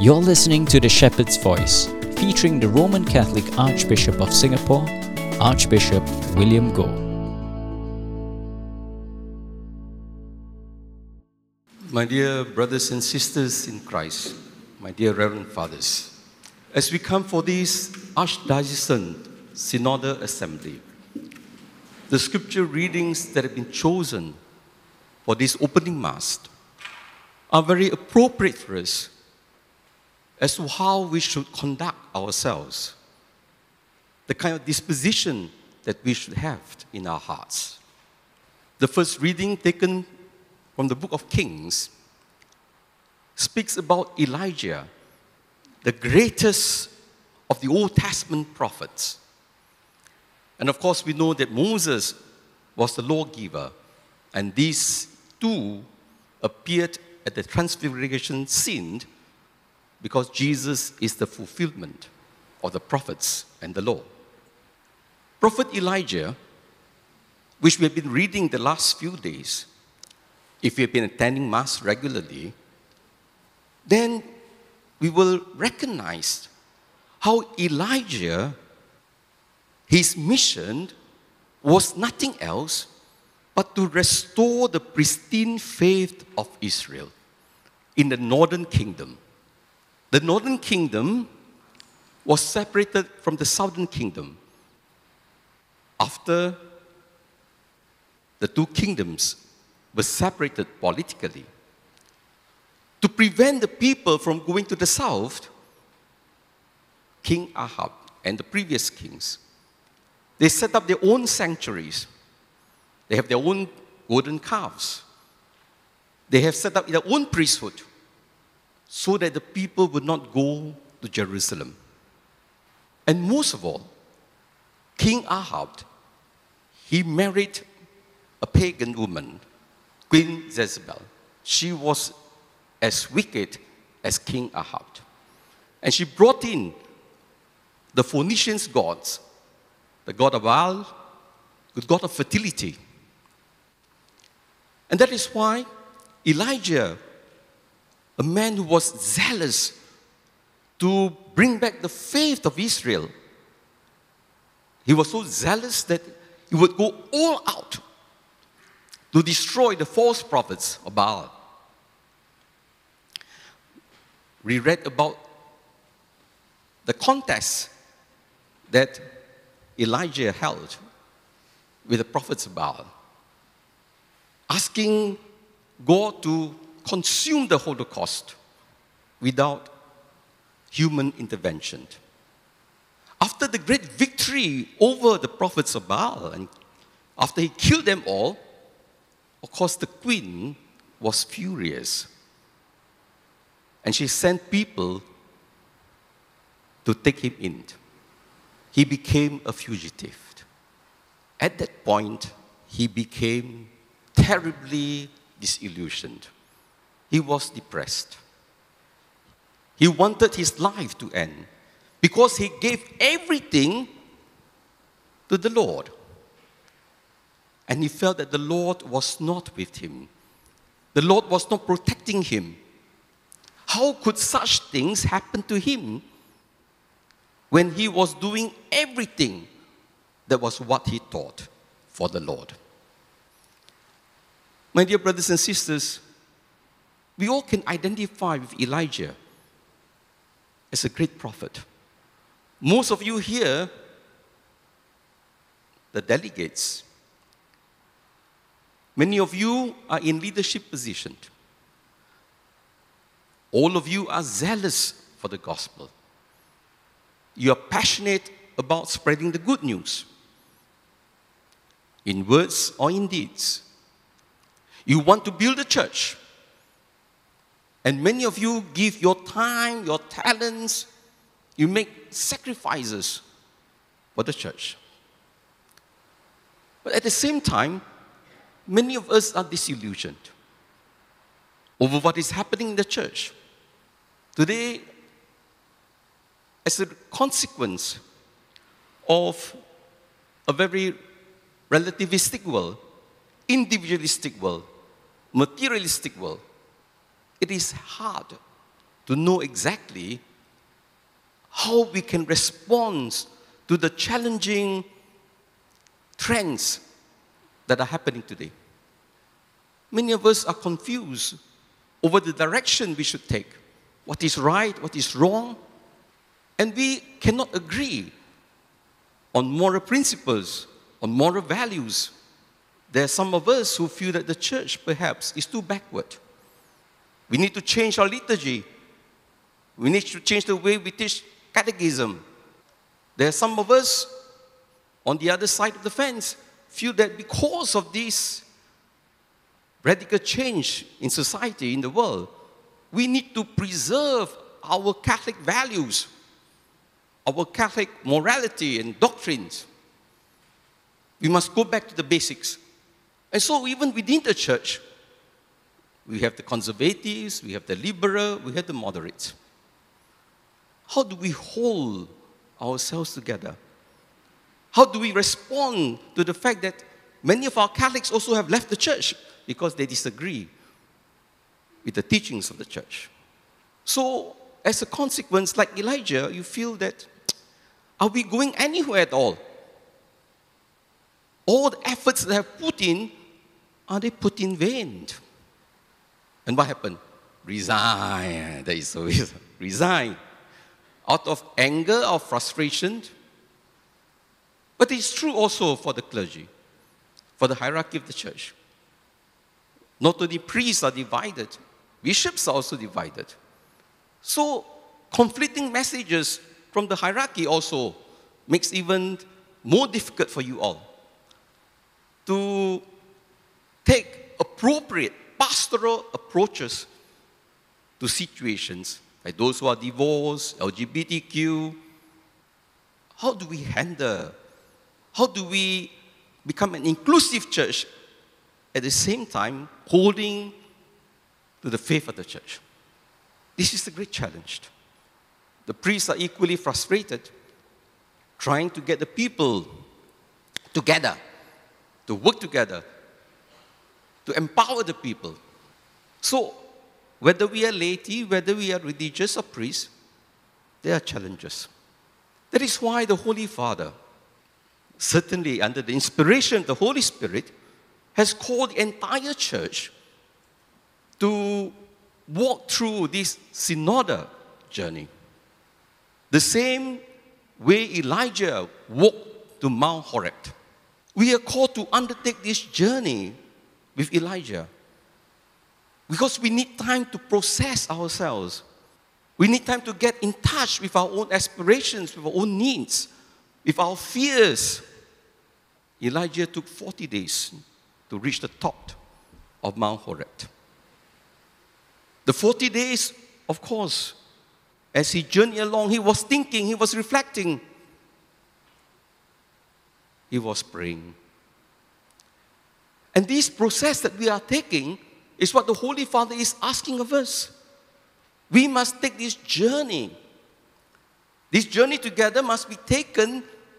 You're listening to The Shepherd's Voice, featuring the Roman Catholic Archbishop of Singapore, Archbishop William Goh. My dear brothers and sisters in Christ, my dear Reverend Fathers, as we come for this Archdiocesan Synodal Assembly, the scripture readings that have been chosen for this opening Mass are very appropriate for us as to how we should conduct ourselves, the kind of disposition that we should have in our hearts. The first reading taken from the book of Kings speaks about Elijah, the greatest of the Old Testament prophets. And of course, we know that Moses was the lawgiver, and these two appeared at the transfiguration scene because Jesus is the fulfillment of the prophets and the law. Prophet Elijah, which we have been reading the last few days, if we have been attending Mass regularly, then we will recognize how Elijah, his mission was nothing else but to restore the pristine faith of Israel in the northern kingdom. The northern kingdom was separated from the southern kingdom after the two kingdoms were separated politically. To prevent the people from going to the south, King Ahab and the previous kings, they set up their own sanctuaries. They have their own golden calves. They have set up their own priesthood so that the people would not go to Jerusalem. And most of all, King Ahab, he married a pagan woman, Queen Jezebel. She was as wicked as King Ahab. And she brought in the Phoenicians' gods, the god of Baal, the god of fertility. And that is why Elijah, a man who was zealous to bring back the faith of Israel, he was so zealous that he would go all out to destroy the false prophets of Baal. We read about the contest that Elijah held with the prophets of Baal, asking God to consume the Holocaust without human intervention. After the great victory over the prophets of Baal, and after he killed them all, of course the queen was furious. And she sent people to take him in. He became a fugitive. At that point, he became terribly disillusioned. He was depressed. He wanted his life to end because he gave everything to the Lord. And he felt that the Lord was not with him. The Lord was not protecting him. How could such things happen to him when he was doing everything that was what he thought for the Lord? My dear brothers and sisters, we all can identify with Elijah as a great prophet. Most of you here, the delegates, many of you are in leadership positions. All of you are zealous for the gospel. You are passionate about spreading the good news, in words or in deeds. You want to build a church. And many of you give your time, your talents, you make sacrifices for the church. But at the same time, many of us are disillusioned over what is happening in the church. Today, as a consequence of a very relativistic world, individualistic world, materialistic world, it is hard to know exactly how we can respond to the challenging trends that are happening today. Many of us are confused over the direction we should take. What is right, what is wrong. And we cannot agree on moral principles, on moral values. There are some of us who feel that the church perhaps is too backward. We need to change our liturgy. We need to change the way we teach catechism. There are some of us on the other side of the fence feel that because of this radical change in society, in the world, we need to preserve our Catholic values, our Catholic morality and doctrines. We must go back to the basics. And so even within the church, we have the conservatives, we have the liberal, we have the moderates. How do we hold ourselves together? How do we respond to the fact that many of our Catholics also have left the church because they disagree with the teachings of the church? So, as a consequence, like Elijah, you feel that, are we going anywhere at all? All the efforts that I have put in, are they put in vain? And what happened? Resign. That is so easy. Resign. Out of anger or frustration. But it's true also for the clergy, for the hierarchy of the church. Not only priests are divided, bishops are also divided. So, conflicting messages from the hierarchy also makes even more difficult for you all to take appropriate pastoral approaches to situations like those who are divorced, LGBTQ. How do we handle? How do we become an inclusive church at the same time holding to the faith of the church? This is the great challenge. The priests are equally frustrated, trying to get the people together, to work together, to empower the people. So, whether we are laity, whether we are religious or priests, there are challenges. That is why the Holy Father, certainly under the inspiration of the Holy Spirit, has called the entire church to walk through this synodal journey. The same way Elijah walked to Mount Horeb. We are called to undertake this journey with Elijah because we need time to process ourselves. We need time to get in touch with our own aspirations, with our own needs, with our fears. Elijah took 40 days to reach the top of Mount Horeb. The 40 days, of course, as he journeyed along, he was thinking, he was reflecting, he was praying. And this process that we are taking is what the Holy Father is asking of us. We must take this journey. This journey together must be taken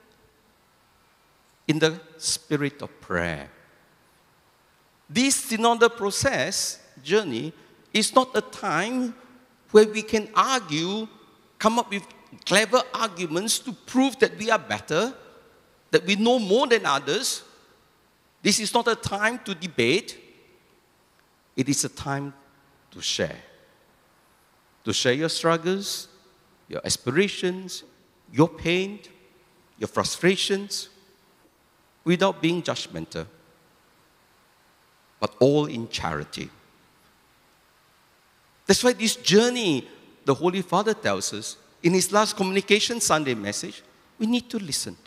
in the spirit of prayer. This synodal process, journey, is not a time where we can argue, come up with clever arguments to prove that we are better, that we know more than others. This is not a time to debate. It is a time to share. To share your struggles, your aspirations, your pain, your frustrations, without being judgmental, but all in charity. That's why this journey, the Holy Father tells us, in his last Communication Sunday message, we need to listen.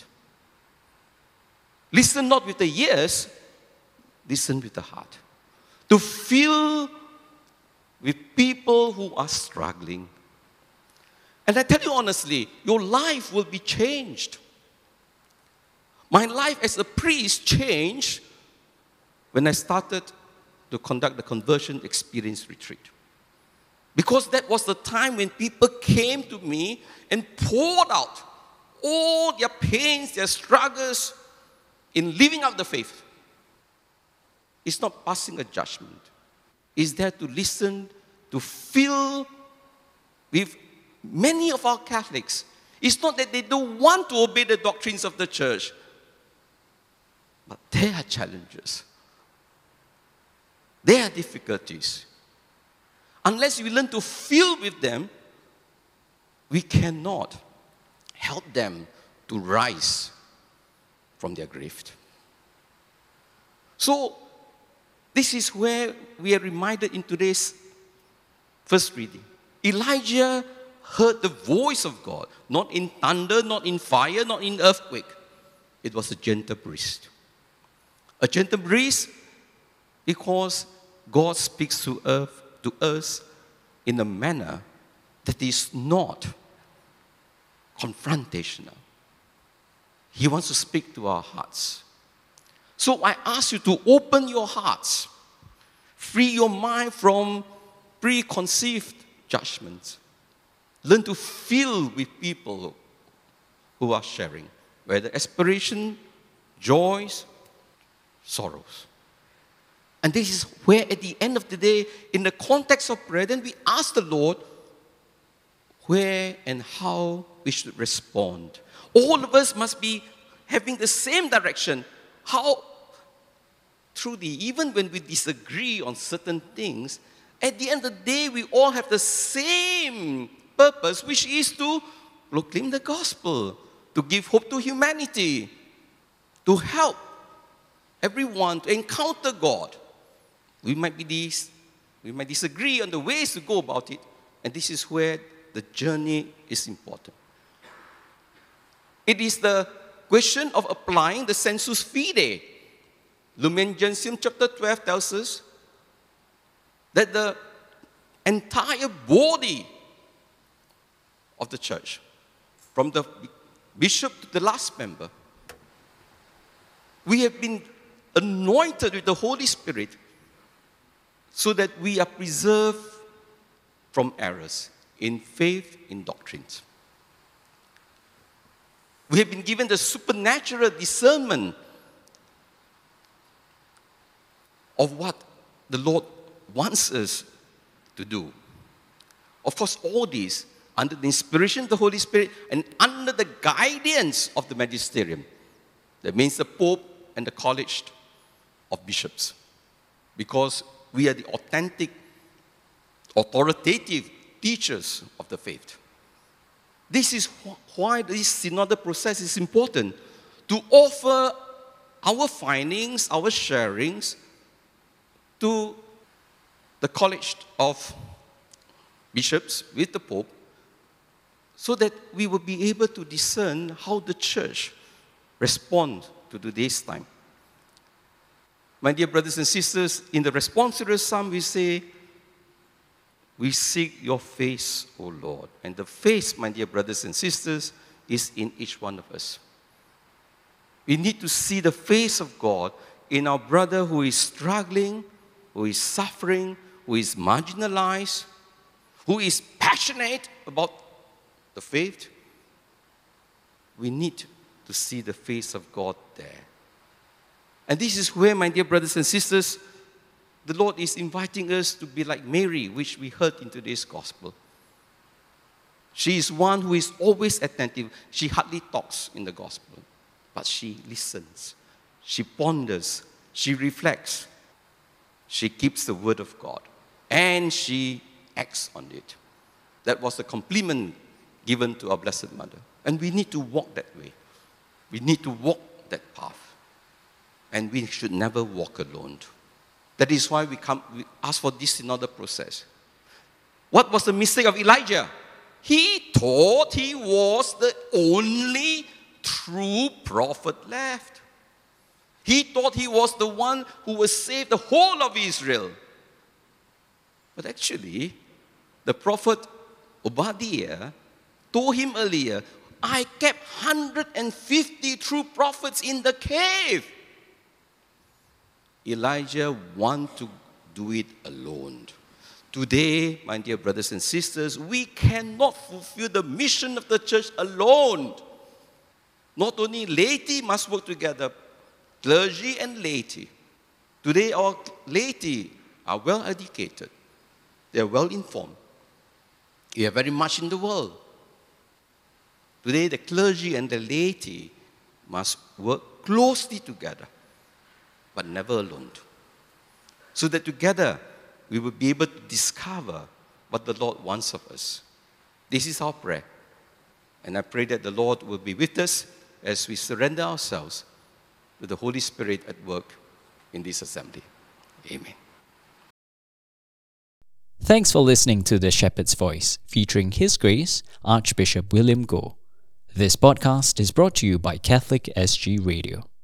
Listen not with the ears, listen with the heart. To feel with people who are struggling. And I tell you honestly, your life will be changed. My life as a priest changed when I started to conduct the Conversion Experience Retreat. Because that was the time when people came to me and poured out all their pains, their struggles in living out the faith. It's not passing a judgment. It's there to listen, to feel with many of our Catholics. It's not that they don't want to obey the doctrines of the church, but there are challenges. There are difficulties. Unless we learn to feel with them, we cannot help them to rise from their grave. So, this is where we are reminded in today's first reading. Elijah heard the voice of God, not in thunder, not in fire, not in earthquake. It was a gentle breeze. A gentle breeze because God speaks to us in a manner that is not confrontational. He wants to speak to our hearts. So I ask you to open your hearts, free your mind from preconceived judgments. Learn to feel with people who are sharing, whether aspiration, joys, sorrows. And this is where at the end of the day, in the context of prayer, then we ask the Lord where and how we should respond. All of us must be having the same direction. How truly, even when we disagree on certain things, at the end of the day, we all have the same purpose, which is to proclaim the gospel, to give hope to humanity, to help everyone to encounter God. We might disagree on the ways to go about it, and this is where the journey is important. It is the question of applying the sensus fide. Lumen Gentium chapter 12 tells us that the entire body of the church, from the bishop to the last member, we have been anointed with the Holy Spirit so that we are preserved from errors in faith, in doctrines. We have been given the supernatural discernment of what the Lord wants us to do. Of course, all this under the inspiration of the Holy Spirit and under the guidance of the magisterium. That means the Pope and the College of Bishops. Because we are the authentic, authoritative teachers of the faith. This is why this synodal process is important, to offer our findings, our sharings to the College of Bishops with the Pope, so that we will be able to discern how the church responds to today's time. My dear brothers and sisters, in the responsorial psalm we say, "We seek your face, O Lord." And the face, my dear brothers and sisters, is in each one of us. We need to see the face of God in our brother who is struggling, who is suffering, who is marginalized, who is passionate about the faith. We need to see the face of God there. And this is where, my dear brothers and sisters, the Lord is inviting us to be like Mary, which we heard in today's gospel. She is one who is always attentive. She hardly talks in the gospel, but she listens. She ponders. She reflects. She keeps the word of God, and she acts on it. That was the compliment given to our Blessed Mother. And we need to walk that way. We need to walk that path. And we should never walk alone. That is why we ask for this synodal process. What was the mistake of Elijah? He thought he was the only true prophet left. He thought he was the one who would save the whole of Israel. But actually, the prophet Obadiah told him earlier, "I kept 150 true prophets in the cave." Elijah wanted to do it alone. Today, my dear brothers and sisters, we cannot fulfill the mission of the church alone. Not only laity must work together, clergy and laity. Today, our laity are well educated. They are well informed. We are very much in the world. Today, the clergy and the laity must work closely together, but never alone, so that together we will be able to discover what the Lord wants of us. This is our prayer. And I pray that the Lord will be with us as we surrender ourselves to the Holy Spirit at work in this assembly. Amen. Thanks for listening to The Shepherd's Voice, featuring His Grace, Archbishop William Goh. This podcast is brought to you by Catholic SG Radio.